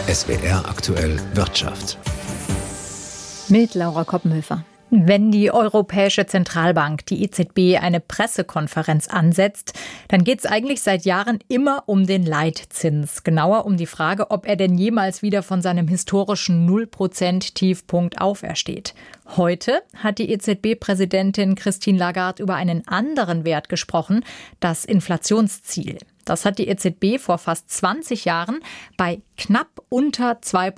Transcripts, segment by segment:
SWR aktuell Wirtschaft. Mit Laura Koppenhöfer. Wenn die Europäische Zentralbank, die EZB, eine Pressekonferenz ansetzt, dann geht es eigentlich seit Jahren immer um den Leitzins. Genauer um die Frage, ob er denn jemals wieder von seinem historischen 0% Tiefpunkt aufersteht. Heute hat die EZB-Präsidentin Christine Lagarde über einen anderen Wert gesprochen, das Inflationsziel. Das hat die EZB vor fast 20 Jahren bei knapp unter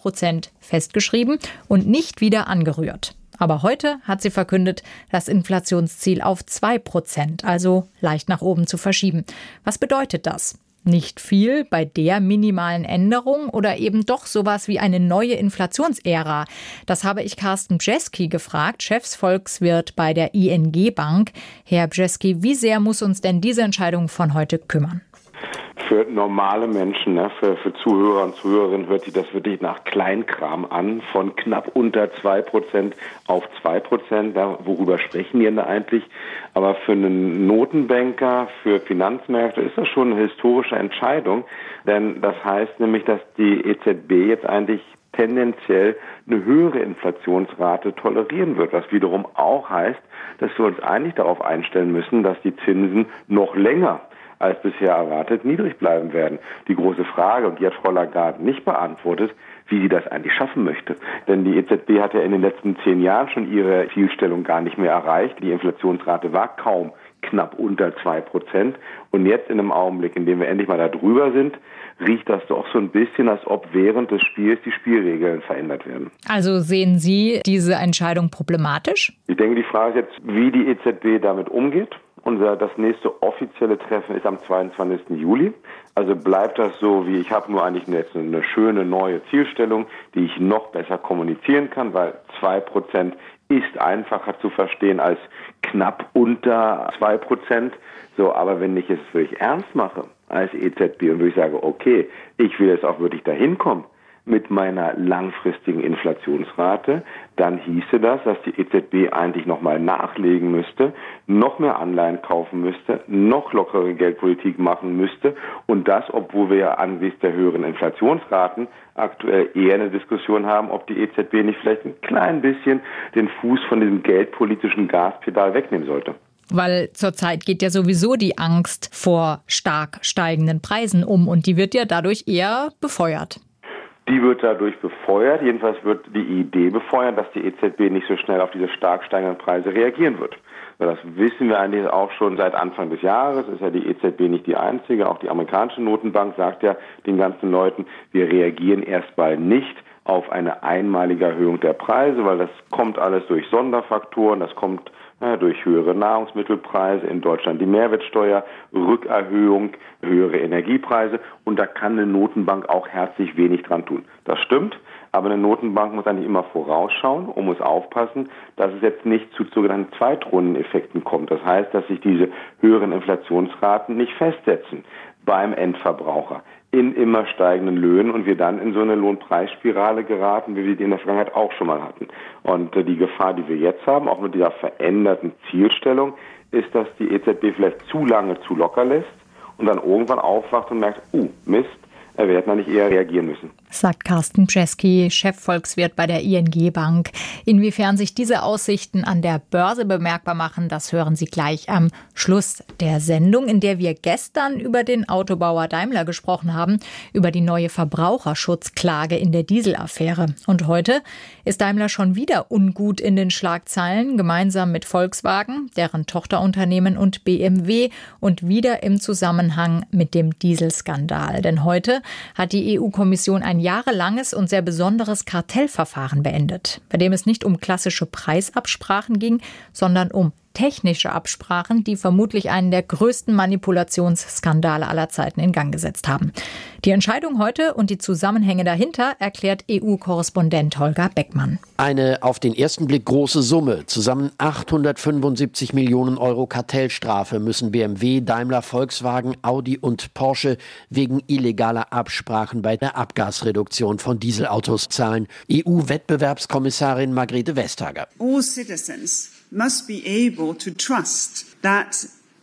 2% festgeschrieben und nicht wieder angerührt. Aber heute hat sie verkündet, das Inflationsziel auf 2%, also leicht nach oben zu verschieben. Was bedeutet das? Nicht viel bei der minimalen Änderung oder eben doch sowas wie eine neue Inflationsära? Das habe ich Carsten Bjeski gefragt, Chefsvolkswirt bei der ING Bank. Herr Bjeski, wie sehr muss uns denn diese Entscheidung von heute kümmern? Für normale Menschen, für Zuhörer und Zuhörerinnen hört sich das wirklich nach Kleinkram an, von knapp unter 2% auf 2%. Worüber sprechen wir denn eigentlich? Aber für einen Notenbanker, für Finanzmärkte ist das schon eine historische Entscheidung. Denn das heißt nämlich, dass die EZB jetzt eigentlich tendenziell eine höhere Inflationsrate tolerieren wird, was wiederum auch heißt, dass wir uns eigentlich darauf einstellen müssen, dass die Zinsen noch länger als bisher erwartet, niedrig bleiben werden. Die große Frage, und die hat Frau Lagarde nicht beantwortet, wie sie das eigentlich schaffen möchte. Denn die EZB hat ja in den letzten 10 Jahren schon ihre Zielstellung gar nicht mehr erreicht. Die Inflationsrate war kaum knapp unter 2%. Und jetzt in einem Augenblick, in dem wir endlich mal da drüber sind, riecht das doch so ein bisschen, als ob während des Spiels die Spielregeln verändert werden. Also sehen Sie diese Entscheidung problematisch? Ich denke, die Frage ist jetzt, wie die EZB damit umgeht. Das nächste offizielle Treffen ist am 22. Juli. Also bleibt das so, wie ich habe nur eigentlich jetzt eine schöne neue Zielstellung, die ich noch besser kommunizieren kann, weil 2% ist einfacher zu verstehen als knapp unter 2%. So, aber wenn ich es wirklich ernst mache als EZB und wirklich sage, okay, ich will jetzt auch wirklich dahin kommen mit meiner langfristigen Inflationsrate, dann hieße das, dass die EZB eigentlich nochmal nachlegen müsste, noch mehr Anleihen kaufen müsste, noch lockere Geldpolitik machen müsste und das, obwohl wir ja angesichts der höheren Inflationsraten aktuell eher eine Diskussion haben, ob die EZB nicht vielleicht ein klein bisschen den Fuß von diesem geldpolitischen Gaspedal wegnehmen sollte. Weil zurzeit geht ja sowieso die Angst vor stark steigenden Preisen um und die wird ja dadurch eher befeuert. Die wird dadurch befeuert, jedenfalls wird die Idee befeuert, dass die EZB nicht so schnell auf diese stark steigenden Preise reagieren wird. Das wissen wir eigentlich auch schon seit Anfang des Jahres, ist ja die EZB nicht die einzige, auch die amerikanische Notenbank sagt ja den ganzen Leuten, wir reagieren erstmal nicht auf eine einmalige Erhöhung der Preise, weil das kommt alles durch Sonderfaktoren, das kommt durch höhere Nahrungsmittelpreise, in Deutschland die Mehrwertsteuer, Rückerhöhung, höhere Energiepreise und da kann eine Notenbank auch herzlich wenig dran tun. Das stimmt, aber eine Notenbank muss eigentlich immer vorausschauen und muss aufpassen, dass es jetzt nicht zu sogenannten Zweitrundeneffekten kommt. Das heißt, dass sich diese höheren Inflationsraten nicht festsetzen beim Endverbraucher in immer steigenden Löhnen und wir dann in so eine Lohnpreisspirale geraten, wie wir die in der Vergangenheit auch schon mal hatten. Und die Gefahr, die wir jetzt haben, auch mit dieser veränderten Zielstellung, ist, dass die EZB vielleicht zu lange zu locker lässt und dann irgendwann aufwacht und merkt, Mist, wir hätten da nicht eher reagieren müssen. Sagt Carsten Bjeski, Chefvolkswirt bei der ING Bank. Inwiefern sich diese Aussichten an der Börse bemerkbar machen, das hören Sie gleich am Schluss der Sendung, in der wir gestern über den Autobauer Daimler gesprochen haben, über die neue Verbraucherschutzklage in der Dieselaffäre. Und heute ist Daimler schon wieder ungut in den Schlagzeilen, gemeinsam mit Volkswagen, deren Tochterunternehmen und BMW und wieder im Zusammenhang mit dem Dieselskandal. Denn heute hat die EU-Kommission ein jahrelanges und sehr besonderes Kartellverfahren beendet, bei dem es nicht um klassische Preisabsprachen ging, sondern um technische Absprachen, die vermutlich einen der größten Manipulationsskandale aller Zeiten in Gang gesetzt haben. Die Entscheidung heute und die Zusammenhänge dahinter erklärt EU-Korrespondent Holger Beckmann. Eine auf den ersten Blick große Summe, zusammen 875 Millionen Euro Kartellstrafe müssen BMW, Daimler, Volkswagen, Audi und Porsche wegen illegaler Absprachen bei der Abgasreduktion von Dieselautos zahlen. EU-Wettbewerbskommissarin Margrethe Vestager. All citizens must be able to trust that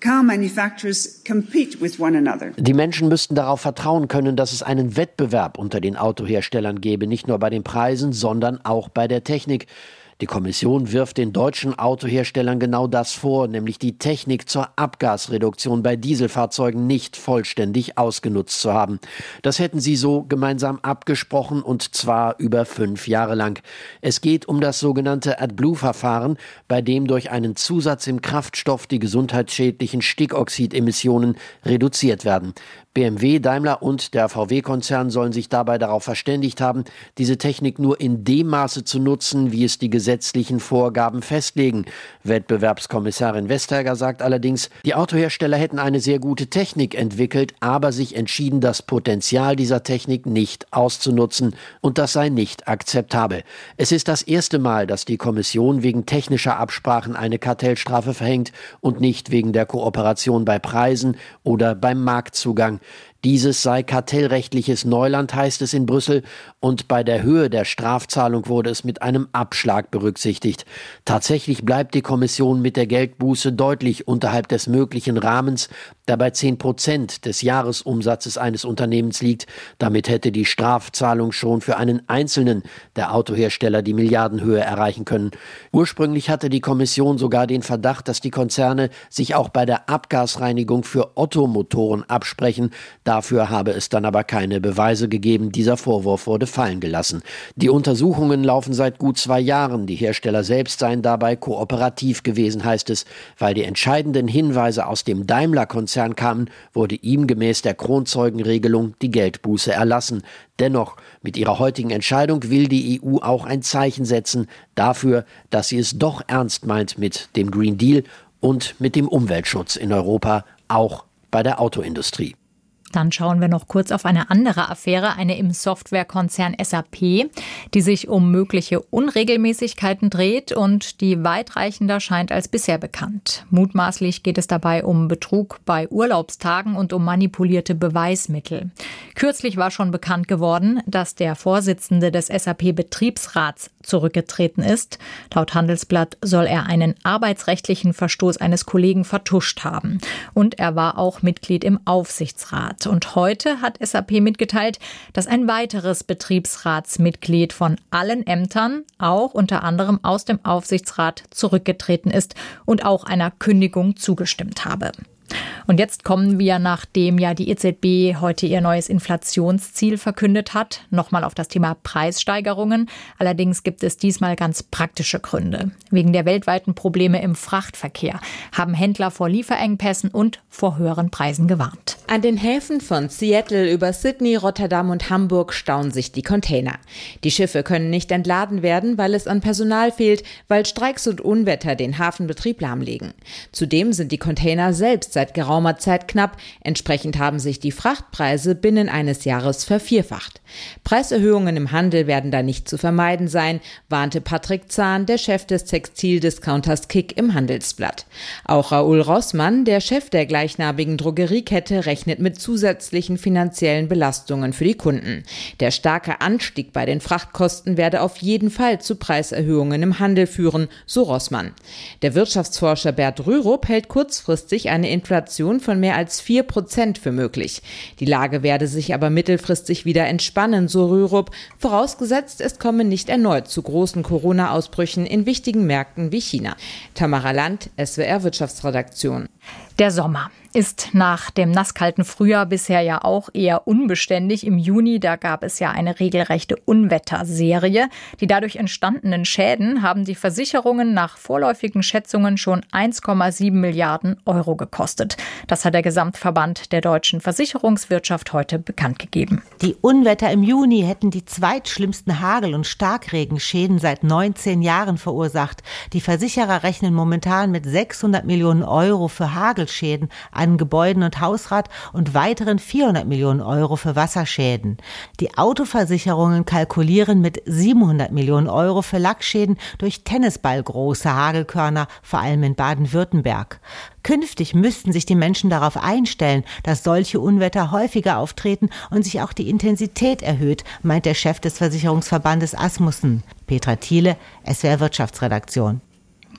Die Menschen müssten darauf vertrauen können, dass es einen Wettbewerb unter den Autoherstellern gäbe, nicht nur bei den Preisen, sondern auch bei der Technik. Die Kommission wirft den deutschen Autoherstellern genau das vor, nämlich die Technik zur Abgasreduktion bei Dieselfahrzeugen nicht vollständig ausgenutzt zu haben. Das hätten sie so gemeinsam abgesprochen, und zwar über 5 Jahre lang. Es geht um das sogenannte AdBlue-Verfahren, bei dem durch einen Zusatz im Kraftstoff die gesundheitsschädlichen Stickoxidemissionen reduziert werden. BMW, Daimler und der VW-Konzern sollen sich dabei darauf verständigt haben, diese Technik nur in dem Maße zu nutzen, wie es die gesetzlichen Vorgaben festlegen. Wettbewerbskommissarin Vestager sagt allerdings, die Autohersteller hätten eine sehr gute Technik entwickelt, aber sich entschieden, das Potenzial dieser Technik nicht auszunutzen, und das sei nicht akzeptabel. Es ist das erste Mal, dass die Kommission wegen technischer Absprachen eine Kartellstrafe verhängt und nicht wegen der Kooperation bei Preisen oder beim Marktzugang. Dieses sei kartellrechtliches Neuland, heißt es in Brüssel, und bei der Höhe der Strafzahlung wurde es mit einem Abschlag berücksichtigt. Tatsächlich bleibt die Kommission mit der Geldbuße deutlich unterhalb des möglichen Rahmens, der bei 10% des Jahresumsatzes eines Unternehmens liegt. Damit hätte die Strafzahlung schon für einen einzelnen der Autohersteller die Milliardenhöhe erreichen können. Ursprünglich hatte die Kommission sogar den Verdacht, dass die Konzerne sich auch bei der Abgasreinigung für Ottomotoren absprechen. Dafür habe es dann aber keine Beweise gegeben. Dieser Vorwurf wurde fallen gelassen. Die Untersuchungen laufen seit gut 2 Jahren. Die Hersteller selbst seien dabei kooperativ gewesen, heißt es. Weil die entscheidenden Hinweise aus dem Daimler-Konzern kamen, wurde ihm gemäß der Kronzeugenregelung die Geldbuße erlassen. Dennoch, mit ihrer heutigen Entscheidung will die EU auch ein Zeichen setzen dafür, dass sie es doch ernst meint mit dem Green Deal und mit dem Umweltschutz in Europa, auch bei der Autoindustrie. Dann schauen wir noch kurz auf eine andere Affäre, eine im Softwarekonzern SAP, die sich um mögliche Unregelmäßigkeiten dreht und die weitreichender scheint als bisher bekannt. Mutmaßlich geht es dabei um Betrug bei Urlaubstagen und um manipulierte Beweismittel. Kürzlich war schon bekannt geworden, dass der Vorsitzende des SAP-Betriebsrats zurückgetreten ist. Laut Handelsblatt soll er einen arbeitsrechtlichen Verstoß eines Kollegen vertuscht haben. Und er war auch Mitglied im Aufsichtsrat. Und heute hat SAP mitgeteilt, dass ein weiteres Betriebsratsmitglied von allen Ämtern, auch unter anderem aus dem Aufsichtsrat, zurückgetreten ist und auch einer Kündigung zugestimmt habe. Und jetzt kommen wir, nachdem ja die EZB heute ihr neues Inflationsziel verkündet hat, nochmal auf das Thema Preissteigerungen. Allerdings gibt es diesmal ganz praktische Gründe. Wegen der weltweiten Probleme im Frachtverkehr haben Händler vor Lieferengpässen und vor höheren Preisen gewarnt. An den Häfen von Seattle über Sydney, Rotterdam und Hamburg stauen sich die Container. Die Schiffe können nicht entladen werden, weil es an Personal fehlt, weil Streiks und Unwetter den Hafenbetrieb lahmlegen. Zudem sind die Container selbst seit geraumer Zeit knapp. Entsprechend haben sich die Frachtpreise binnen eines Jahres vervierfacht. Preiserhöhungen im Handel werden da nicht zu vermeiden sein, warnte Patrick Zahn, der Chef des Textildiscounters Kick, im Handelsblatt. Auch Raoul Rossmann, der Chef der gleichnamigen Drogeriekette, rechnet mit zusätzlichen finanziellen Belastungen für die Kunden. Der starke Anstieg bei den Frachtkosten werde auf jeden Fall zu Preiserhöhungen im Handel führen, so Rossmann. Der Wirtschaftsforscher Bert Rürup hält kurzfristig eine Inflation von mehr als 4% für möglich. Die Lage werde sich aber mittelfristig wieder entspannen, so Rürup, vorausgesetzt, es komme nicht erneut zu großen Corona-Ausbrüchen in wichtigen Märkten wie China. Tamara Land, SWR Wirtschaftsredaktion. Der Sommer ist nach dem nasskalten Frühjahr bisher ja auch eher unbeständig. Im Juni, da gab es ja eine regelrechte Unwetterserie. Die dadurch entstandenen Schäden haben die Versicherungen nach vorläufigen Schätzungen schon 1,7 Milliarden Euro gekostet. Das hat der Gesamtverband der deutschen Versicherungswirtschaft heute bekannt gegeben. Die Unwetter im Juni hätten die zweitschlimmsten Hagel- und Starkregenschäden seit 19 Jahren verursacht. Die Versicherer rechnen momentan mit 600 Millionen Euro für Hagelschäden an Gebäuden und Hausrat und weiteren 400 Millionen Euro für Wasserschäden. Die Autoversicherungen kalkulieren mit 700 Millionen Euro für Lackschäden durch tennisballgroße Hagelkörner, vor allem in Baden-Württemberg. Künftig müssten sich die Menschen darauf einstellen, dass solche Unwetter häufiger auftreten und sich auch die Intensität erhöht, meint der Chef des Versicherungsverbandes Asmussen. Petra Thiele, SWR Wirtschaftsredaktion.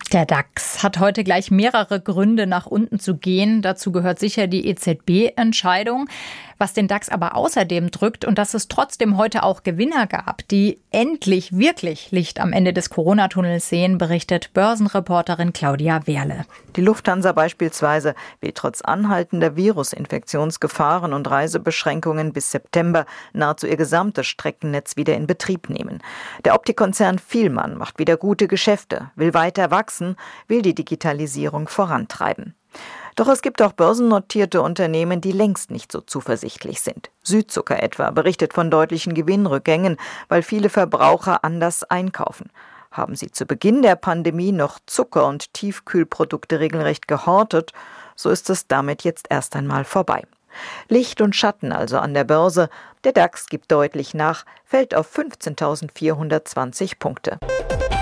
Der DAX hat heute gleich mehrere Gründe, nach unten zu gehen. Dazu gehört sicher die EZB-Entscheidung. Was den DAX aber außerdem drückt und dass es trotzdem heute auch Gewinner gab, die endlich wirklich Licht am Ende des Corona-Tunnels sehen, berichtet Börsenreporterin Claudia Wehrle. Die Lufthansa beispielsweise will trotz anhaltender Virusinfektionsgefahren und Reisebeschränkungen bis September nahezu ihr gesamtes Streckennetz wieder in Betrieb nehmen. Der Optikkonzern Fielmann macht wieder gute Geschäfte, will weiter wachsen, will die Digitalisierung vorantreiben. Doch es gibt auch börsennotierte Unternehmen, die längst nicht so zuversichtlich sind. Südzucker etwa berichtet von deutlichen Gewinnrückgängen, weil viele Verbraucher anders einkaufen. Haben sie zu Beginn der Pandemie noch Zucker- und Tiefkühlprodukte regelrecht gehortet, so ist es damit jetzt erst einmal vorbei. Licht und Schatten also an der Börse. Der DAX gibt deutlich nach, fällt auf 15.420 Punkte.